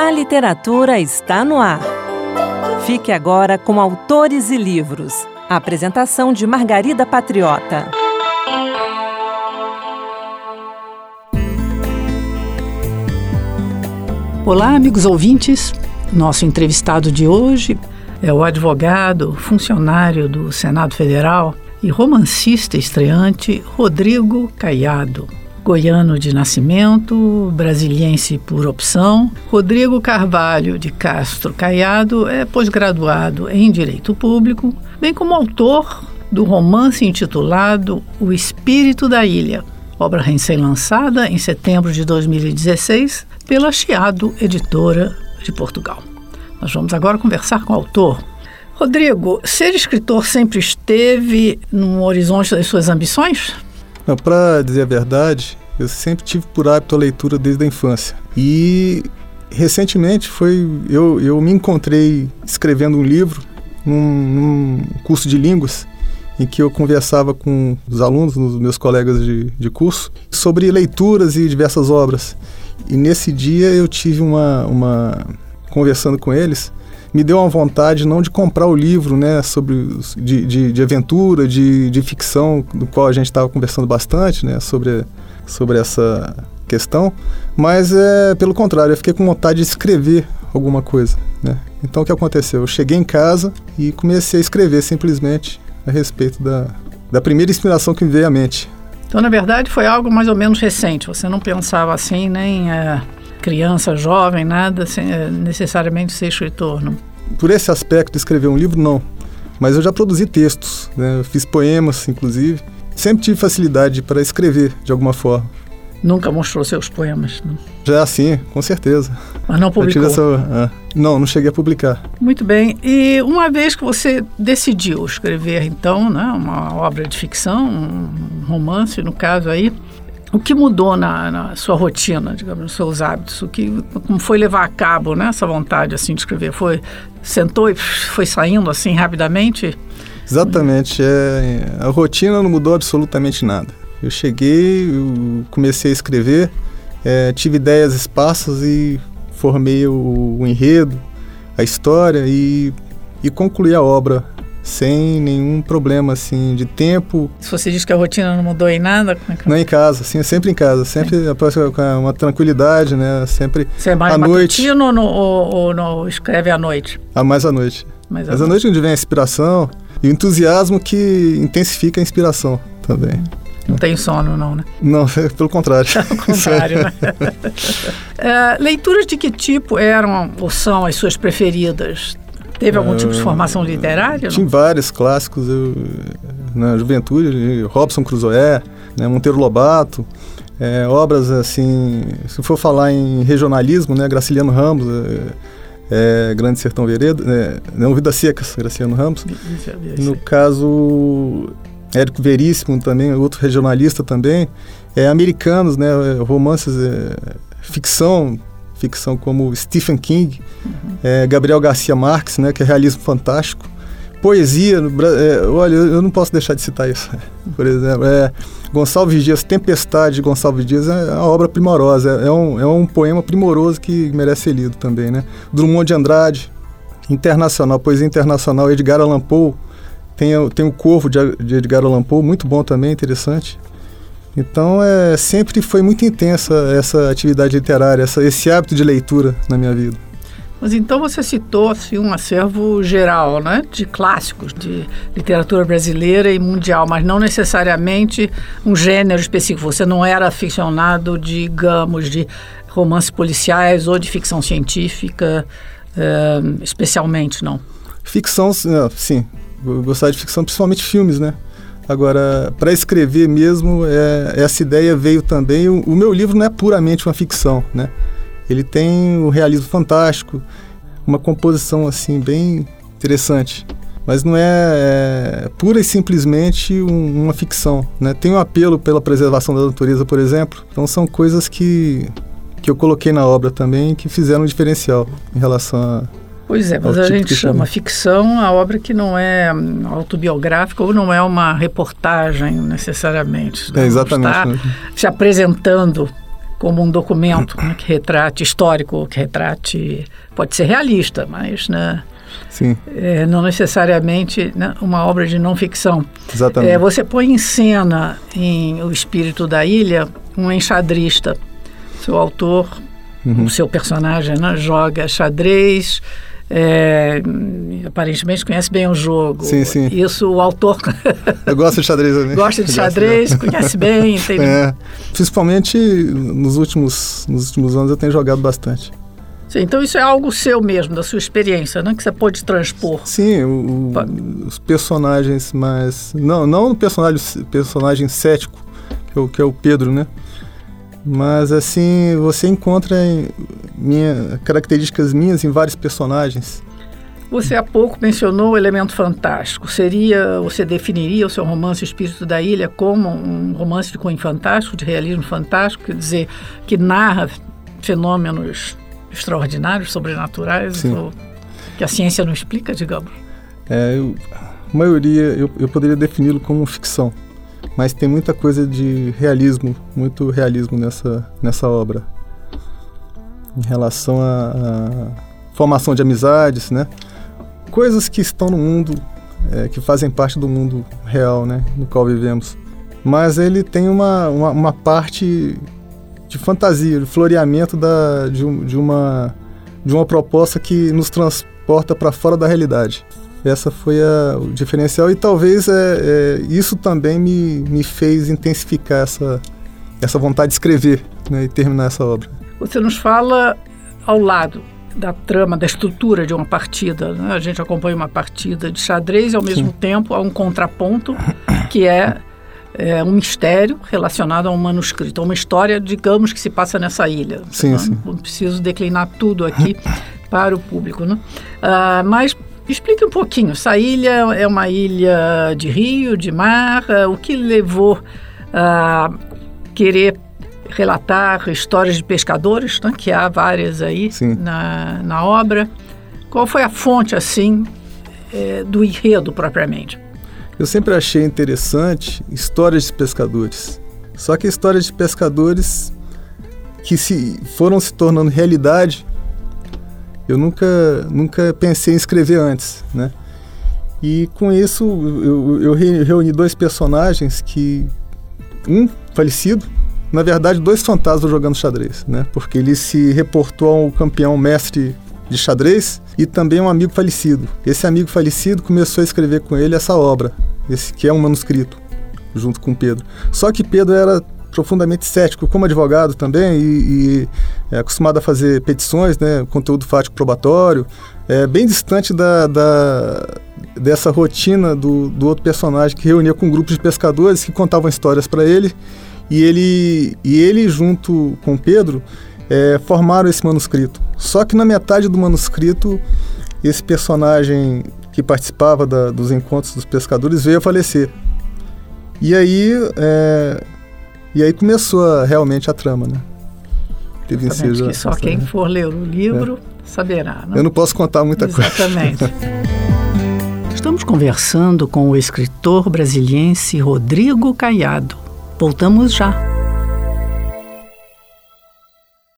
A literatura está no ar. Fique agora com Autores e Livros. A apresentação de Margarida Patriota. Olá, amigos ouvintes. Nosso entrevistado de hoje é o advogado, funcionário do Senado Federal e romancista estreante Rodrigo Caiado. Goiano de nascimento, brasiliense por opção, Rodrigo Carvalho de Castro Caiado é pós-graduado em Direito Público, bem como autor do romance intitulado O Espírito da Ilha, obra recém-lançada em setembro de 2016 pela Chiado Editora de Portugal. Nós vamos agora conversar com o autor. Rodrigo, ser escritor sempre esteve no horizonte das suas ambições? Para dizer a verdade, eu sempre tive por hábito a leitura desde a infância. E recentemente eu me encontrei escrevendo um livro num curso de línguas em que eu conversava com os alunos, os meus colegas de curso, sobre leituras e diversas obras. E nesse dia eu tive conversando com eles, me deu uma vontade não de comprar o livro, né, de aventura, de ficção, do qual a gente estava conversando bastante, né, sobre essa questão, mas pelo contrário, eu fiquei com vontade de escrever alguma coisa, né? Então o que aconteceu? Eu cheguei em casa e comecei a escrever simplesmente a respeito da primeira inspiração que me veio à mente. Então, na verdade, foi algo mais ou menos recente, você não pensava assim, nem criança, jovem, nada, sem necessariamente ser escritor, não? Por esse aspecto de escrever um livro, não. Mas eu já produzi textos, né? Eu fiz poemas, inclusive. Sempre tive facilidade para escrever, de alguma forma. Nunca mostrou seus poemas, não? Já sim, com certeza. Mas não publicou? Não cheguei a publicar. Muito bem. E uma vez que você decidiu escrever, então, né, uma obra de ficção, um romance, no caso aí, o que mudou na sua rotina, digamos, nos seus hábitos? Como foi levar a cabo, né, essa vontade assim, de escrever? Sentou e foi saindo assim rapidamente? Exatamente. A rotina não mudou absolutamente nada. Eu cheguei, comecei a escrever, tive ideias esparsas e formei o enredo, a história e concluí a obra sem nenhum problema, assim, de tempo. Se você diz que a rotina não mudou em nada, como é que... Não, em casa, sim, sempre em casa, sempre com uma tranquilidade, né, sempre Você é mais matutino ou escreve à noite? Mais à noite. Mas à noite onde vem a inspiração e o entusiasmo que intensifica a inspiração também. Não tem sono, não, né? Não, pelo contrário. Pelo contrário, né? Leituras de que tipo eram ou são as suas preferidas? Teve algum tipo de formação literária? Tinha vários clássicos, na juventude, Robson Crusoe, né, Monteiro Lobato, obras assim, se for falar em regionalismo, né, Graciliano Ramos, Grande Sertão Veredas, Vidas Secas, Graciliano Ramos. No caso, Érico Veríssimo também, outro regionalista também, americanos, né, romances, ficção como Stephen King, Gabriel Garcia Marques, né, que é realismo fantástico, poesia, olha, eu não posso deixar de citar isso, por exemplo, Gonçalves Dias, Tempestade de Gonçalves Dias é uma obra primorosa, é um poema primoroso que merece ser lido também, né? Drummond de Andrade, internacional, poesia internacional, Edgar Allan Poe, tem o Corvo de Edgar Allan Poe, muito bom também, interessante. Então, sempre foi muito intensa essa atividade literária, esse hábito de leitura na minha vida. Mas então você citou assim, um acervo geral, né, de clássicos de literatura brasileira e mundial, mas não necessariamente um gênero específico. Você não era aficionado, digamos, de romances policiais ou de ficção científica, especialmente, não? Ficção, sim. Eu gostava de ficção, principalmente filmes, né? Agora, para escrever mesmo, essa ideia veio também. O meu livro não é puramente uma ficção, né? Ele tem o realismo fantástico, uma composição assim bem interessante, mas não é pura e simplesmente uma ficção, né? Tem um apelo pela preservação da natureza, por exemplo. Então são coisas que eu coloquei na obra também que fizeram um diferencial em relação a... Pois é, mas a gente chama ficção a obra que não é autobiográfica ou não é uma reportagem necessariamente. Exatamente. Está se apresentando como um documento, né, que retrate histórico, que retrate, pode ser realista, mas, né, Sim. Não necessariamente, né, uma obra de não ficção. Exatamente. Você põe em cena, em O Espírito da Ilha, um enxadrista. Seu autor, o seu personagem, né, joga xadrez, aparentemente conhece bem o jogo. Sim, sim. Isso o autor... Eu gosto de xadrez também. Gosta de xadrez, conhece bem. Entende? Principalmente nos últimos anos eu tenho jogado bastante. Sim, então isso é algo seu mesmo, da sua experiência, né, que você pode transpor. Sim, os personagens, mas... Não o personagem cético, que é o Pedro, né? Mas, assim, você encontra características minhas em vários personagens. Você há pouco mencionou o elemento fantástico. Você definiria o seu romance Espírito da Ilha como um romance de cunho fantástico, de realismo fantástico, quer dizer, que narra fenômenos extraordinários, sobrenaturais, ou que a ciência não explica, digamos? A maioria, eu poderia defini-lo como ficção, mas tem muita coisa de realismo, muito realismo nessa obra. Em relação à formação de amizades, né? Coisas que estão no mundo, que fazem parte do mundo real, né? No qual vivemos. Mas ele tem uma parte de fantasia, de floreamento de uma proposta que nos transporta para fora da realidade. Essa foi o diferencial e talvez isso também me fez intensificar essa vontade de escrever, né, e terminar essa obra. Você nos fala ao lado da trama, da estrutura de uma partida, né? A gente acompanha uma partida de xadrez e ao mesmo tempo há um contraponto que é um mistério relacionado a um manuscrito, uma história, digamos, que se passa nessa ilha. Sim, sim. Não preciso declinar tudo aqui para o público, né? Mas explique um pouquinho. Essa ilha é uma ilha de rio, de mar. O que levou a querer relatar histórias de pescadores, né? Que há várias aí na obra. Qual foi a fonte, assim, do enredo propriamente? Eu sempre achei interessante histórias de pescadores. Só que histórias de pescadores que foram se tornando realidade, eu nunca pensei em escrever antes, né? E com isso eu reuni dois personagens um falecido, na verdade 2 fantasmas jogando xadrez, né? Porque ele se reportou ao campeão mestre de xadrez e também um amigo falecido. Esse amigo falecido começou a escrever com ele essa obra, esse que é um manuscrito, junto com Pedro. Só que Pedro era profundamente cético, como advogado também, e é acostumado a fazer petições, né, conteúdo fático probatório, bem distante dessa rotina do outro personagem que reunia com um grupo de pescadores que contavam histórias para ele, e ele junto com Pedro formaram esse manuscrito. Só que na metade do manuscrito, esse personagem que participava dos encontros dos pescadores veio a falecer. E aí começou realmente a trama, né? Teve ensejo que só quem for ler o livro saberá, né? Eu não posso contar muita coisa. Exatamente. Estamos conversando com o escritor brasiliense Rodrigo Caiado. Voltamos já.